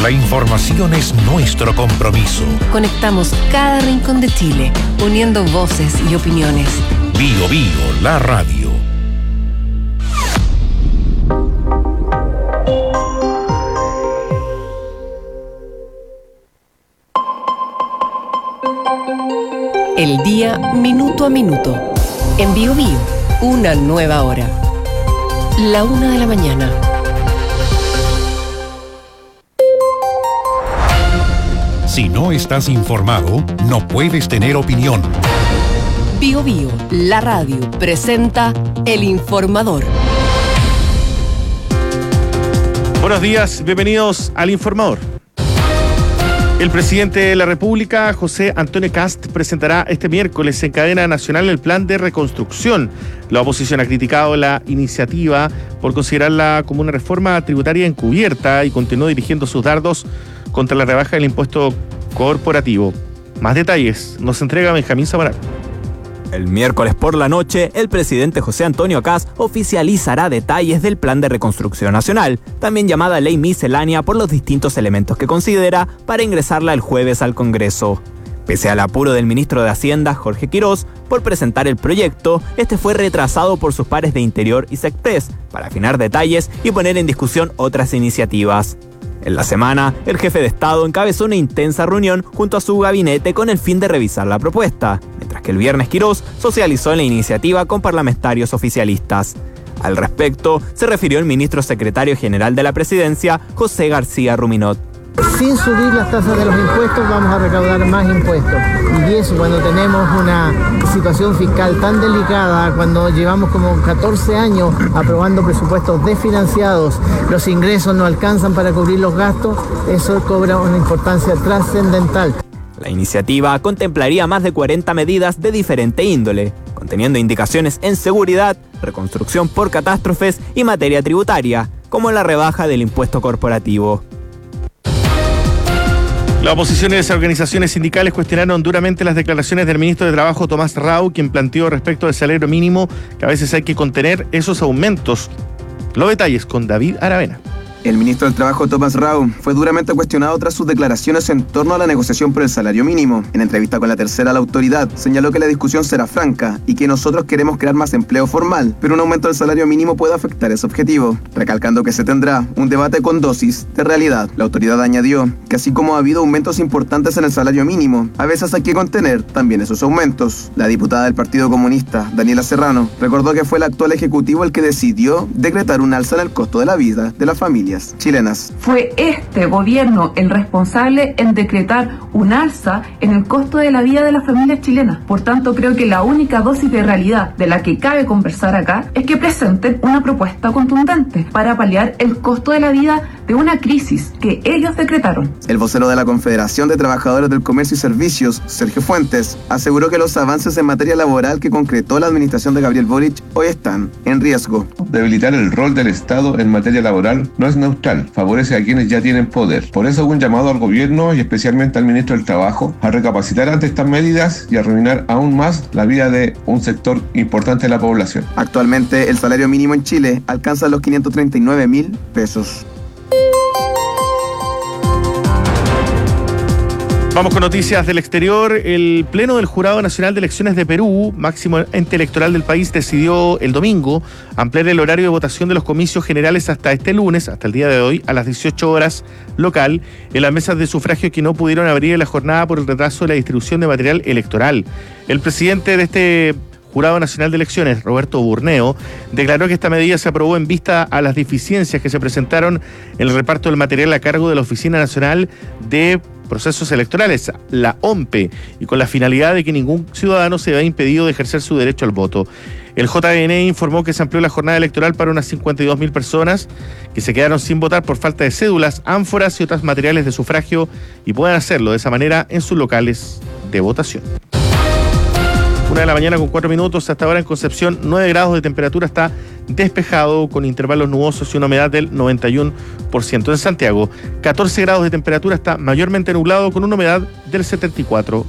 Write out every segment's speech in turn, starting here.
La información es nuestro compromiso. Conectamos cada rincón de Chile, uniendo voces y opiniones. Bio Bio, la radio. El día minuto a minuto. En Bio Bio, una nueva hora. La 1 de la mañana. Si no estás informado, no puedes tener opinión. Bio Bio, la radio, presenta El Informador. Buenos días, bienvenidos al Informador. El presidente de la República, José Antonio Kast, presentará este miércoles en cadena nacional el plan de reconstrucción. La oposición ha criticado la iniciativa por considerarla como una reforma tributaria encubierta y continuó dirigiendo sus dardos contra la rebaja del impuesto corporativo. Más detalles nos entrega Benjamín Zamaral. El miércoles por la noche, el presidente José Antonio Kast oficializará detalles del Plan de Reconstrucción Nacional, también llamada Ley Miscelánea por los distintos elementos que considera, para ingresarla el jueves al Congreso. Pese al apuro del ministro de Hacienda, Jorge Quirós, por presentar el proyecto, este fue retrasado por sus pares de Interior y Secpres para afinar detalles y poner en discusión otras iniciativas. En la semana, el jefe de Estado encabezó una intensa reunión junto a su gabinete con el fin de revisar la propuesta, mientras que el viernes Quirós socializó la iniciativa con parlamentarios oficialistas. Al respecto, se refirió el ministro secretario general de la Presidencia, José García Ruminot. Sin subir las tasas de los impuestos vamos a recaudar más impuestos. Y eso cuando tenemos una situación fiscal tan delicada, cuando llevamos como 14 años aprobando presupuestos desfinanciados, los ingresos no alcanzan para cubrir los gastos, eso cobra una importancia trascendental. La iniciativa contemplaría más de 40 medidas de diferente índole, conteniendo indicaciones en seguridad, reconstrucción por catástrofes y materia tributaria, como la rebaja del impuesto corporativo. La oposición y las organizaciones sindicales cuestionaron duramente las declaraciones del ministro de Trabajo, Tomás Rau, quien planteó respecto del salario mínimo que a veces hay que contener esos aumentos. Los detalles con David Aravena. El ministro del Trabajo, Tomás Rau, fue duramente cuestionado tras sus declaraciones en torno a la negociación por el salario mínimo. En entrevista con La Tercera, la autoridad señaló que la discusión será franca y que nosotros queremos crear más empleo formal, pero un aumento del salario mínimo puede afectar ese objetivo, recalcando que se tendrá un debate con dosis de realidad. La autoridad añadió que así como ha habido aumentos importantes en el salario mínimo, a veces hay que contener también esos aumentos. La diputada del Partido Comunista, Daniela Serrano, recordó que fue el actual ejecutivo el que decidió decretar un alza en el costo de la vida de las familias chilenas. Fue este gobierno el responsable en decretar un alza en el costo de la vida de las familias chilenas. Por tanto, creo que la única dosis de realidad de la que cabe conversar acá es que presenten una propuesta contundente para paliar el costo de la vida de una crisis que ellos decretaron. El vocero de la Confederación de Trabajadores del Comercio y Servicios, Sergio Fuentes, aseguró que los avances en materia laboral que concretó la administración de Gabriel Boric hoy están en riesgo. Debilitar el rol del Estado en materia laboral no es neutral, favorece a quienes ya tienen poder. Por eso hago un llamado al gobierno y especialmente al ministro del Trabajo a recapacitar ante estas medidas y arruinar aún más la vida de un sector importante de la población. Actualmente el salario mínimo en Chile alcanza los 539.000 pesos. Vamos con noticias del exterior. El Pleno del Jurado Nacional de Elecciones de Perú, máximo ente electoral del país, decidió el domingo ampliar el horario de votación de los comicios generales hasta este lunes, hasta el día de hoy, a las 18 horas local, en las mesas de sufragio que no pudieron abrir en la jornada por el retraso de la distribución de material electoral. El presidente de este Jurado Nacional de Elecciones, Roberto Burneo, declaró que esta medida se aprobó en vista a las deficiencias que se presentaron en el reparto del material a cargo de la Oficina Nacional de Procesos Electorales, la OMPE, y con la finalidad de que ningún ciudadano se vea impedido de ejercer su derecho al voto. El JN informó que se amplió la jornada electoral para unas 52.000 personas que se quedaron sin votar por falta de cédulas, ánforas y otros materiales de sufragio y puedan hacerlo de esa manera en sus locales de votación. 1 de la mañana con 4 minutos, hasta ahora en Concepción 9 grados de temperatura, está despejado con intervalos nubosos y una humedad del 91%. En Santiago 14 grados de temperatura, está mayormente nublado con una humedad del 74%.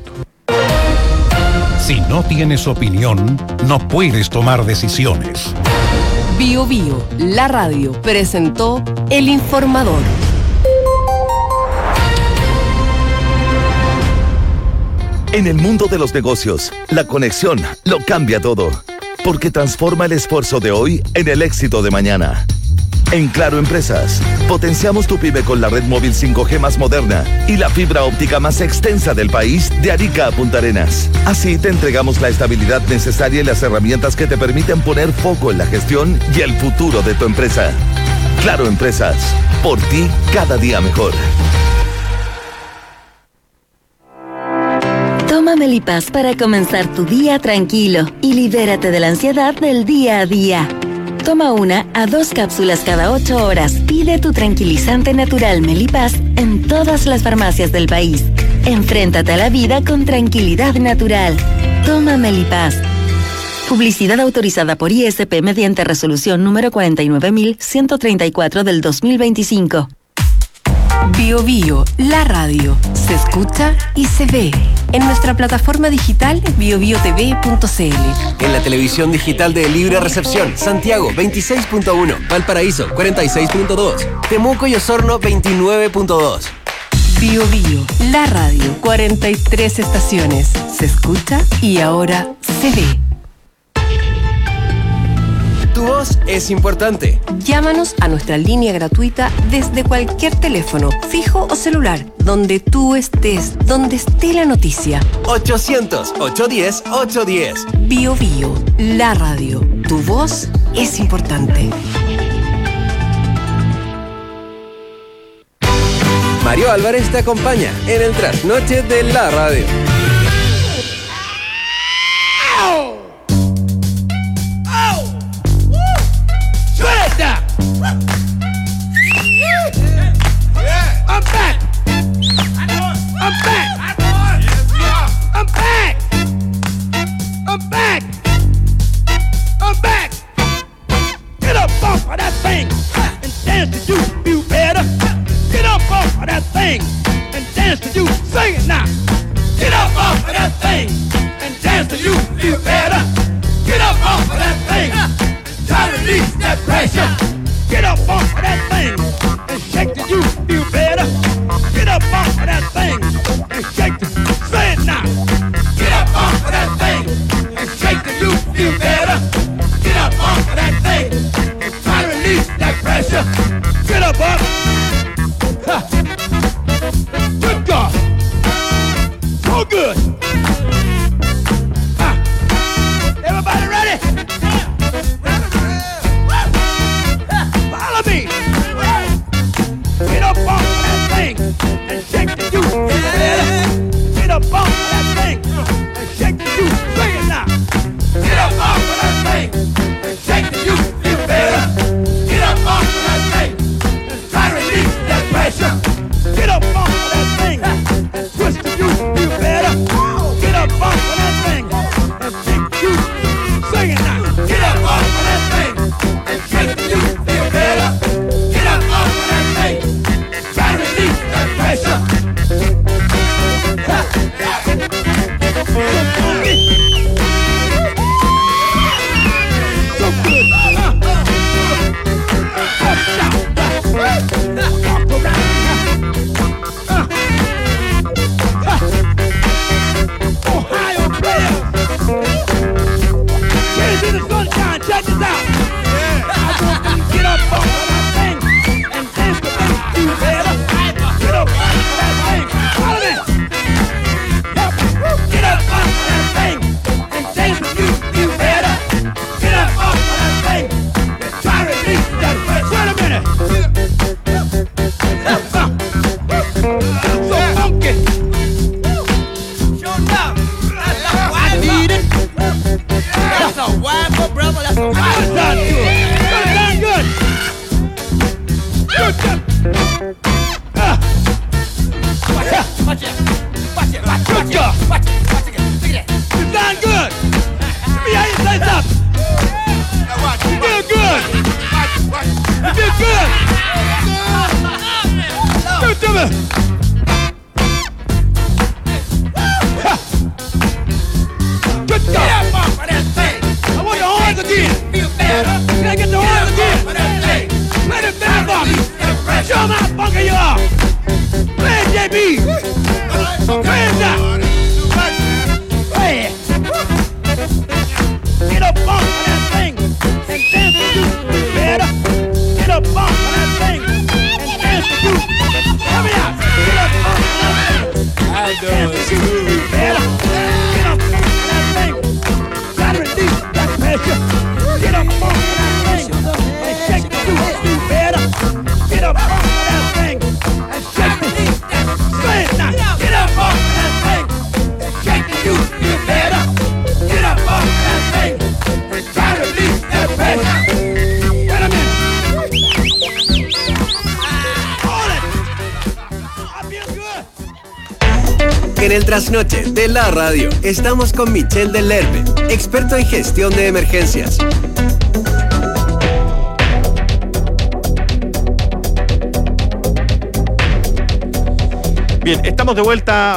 Si no tienes opinión, no puedes tomar decisiones. Bio Bio, la radio, presentó El Informador. En el mundo de los negocios, la conexión lo cambia todo, porque transforma el esfuerzo de hoy en el éxito de mañana. En Claro Empresas, potenciamos tu pyme con la red móvil 5G más moderna y la fibra óptica más extensa del país de Arica a Punta Arenas. Así te entregamos la estabilidad necesaria y las herramientas que te permiten poner foco en la gestión y el futuro de tu empresa. Claro Empresas, por ti cada día mejor. Toma Melipaz para comenzar tu día tranquilo y libérate de la ansiedad del día a día. Toma 1 a 2 cápsulas cada 8 horas. Pide tu tranquilizante natural Melipaz en todas las farmacias del país. Enfréntate a la vida con tranquilidad natural. Toma Melipaz. Publicidad autorizada por ISP mediante resolución número 49.134 del 2025. Bio Bio, la radio. Se escucha y se ve. En nuestra plataforma digital biobiotv.cl. En la televisión digital de Libre Recepción, Santiago 26.1, Valparaíso 46.2, Temuco y Osorno 29.2. Bio Bio, la radio. 43 estaciones. Se escucha y ahora se ve. Tu voz es importante. Llámanos a nuestra línea gratuita desde cualquier teléfono, fijo o celular, donde tú estés, donde esté la noticia. 800-810-810. Bio Bio, la radio. Tu voz es importante. Mario Álvarez te acompaña en el trasnoche de la radio. I'm back. I'm back. I'm back. I'm back. I'm back. Get up off of that thing and dance to you feel better. Get up off of that thing and dance to you. Sing it now. Get up off of that thing and dance to you feel better. Get up off of that thing and try to release that pressure. Get up off of that thing and shake till you feel better. Get up off of that thing and shake till say it now. Get up off of that thing and shake till you feel better. Get up off of that thing and try to release that pressure. Get up, up. Ha. Good God. So good. Ha. Everybody ready? Follow me. Get up off of that thing and shake the juice. Get up off of that thing and shake the juice. Sing it now. Get up off of that thing and shake the juice. Feel better. Get up off of that thing and try En el trasnoche de la radio estamos con Michelle del Lerpe, experto en gestión de emergencias. Bien, estamos de vuelta.